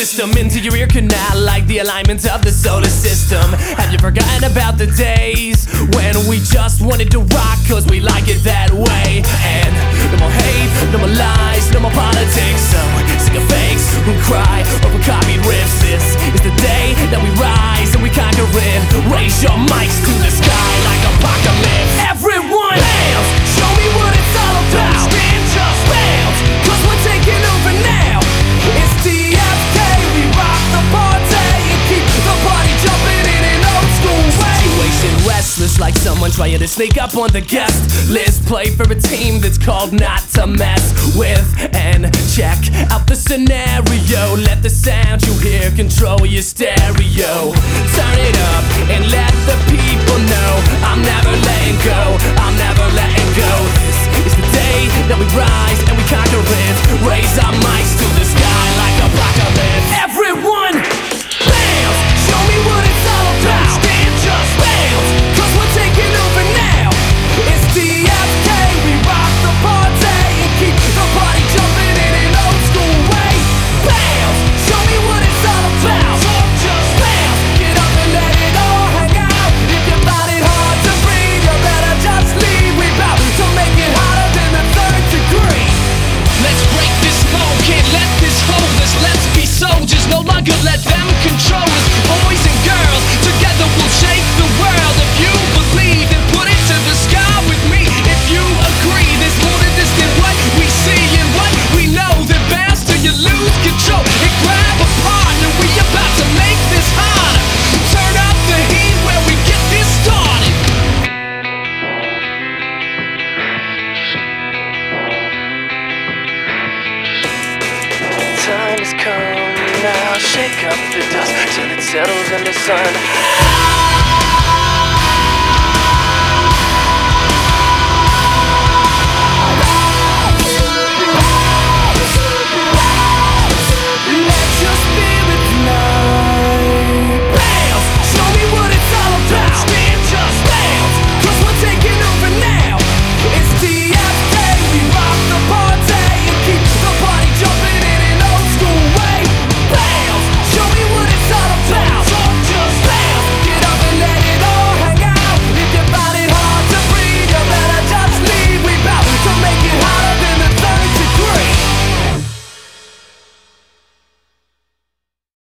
system into your ear canal, like the alignment of the solar system. Have you forgotten about the days when we just wanted to rock cause we like it that way? And no more hate, no more lies, no more politics. So sick of fakes who cry over copied riffs. This is the day that we rise and we conquer it. Raise your mics to the sky like apocalypse. Everyone bounce, show me what it's all about. Stand just bounce, cause we're taking over now. It's TFK, we rock the party and keep the party jumping in an old school way. Situation restless, like someone trying to sneak up on the guest list. Play for a team that's called not to mess with. And check out the scenario. Let the sound you hear control your stereo. Turn it up and let the people know I'm never letting go, I'm never letting go. This is the day that we rise and we conquer it. Raise our mics to the sky like apocalypse. Everyone bounce, show me what it's all about. Stand just bounce, cause we're taking over now. It's TFK, we rock the party and keep the party jumping in an old school way. Bounce, show me what it's all about. Just bounce, get up and let it all hang out. If you find it hard to breathe, you better just leave. We bout to make it hotter than the third degree. Let's break this mold, can't let this hold us. Let's be soldiers, no longer let them control us. Boys and girls, together we'll shake the world. If you believe, then put it to the sky with me. If you agree, there's more to this than what we see and what we know. Then bounce till you lose control and grab a partner. We about to make this harder. Turn up the heat where we get this started. Time has come now, shake up the dust till it settles in the sun.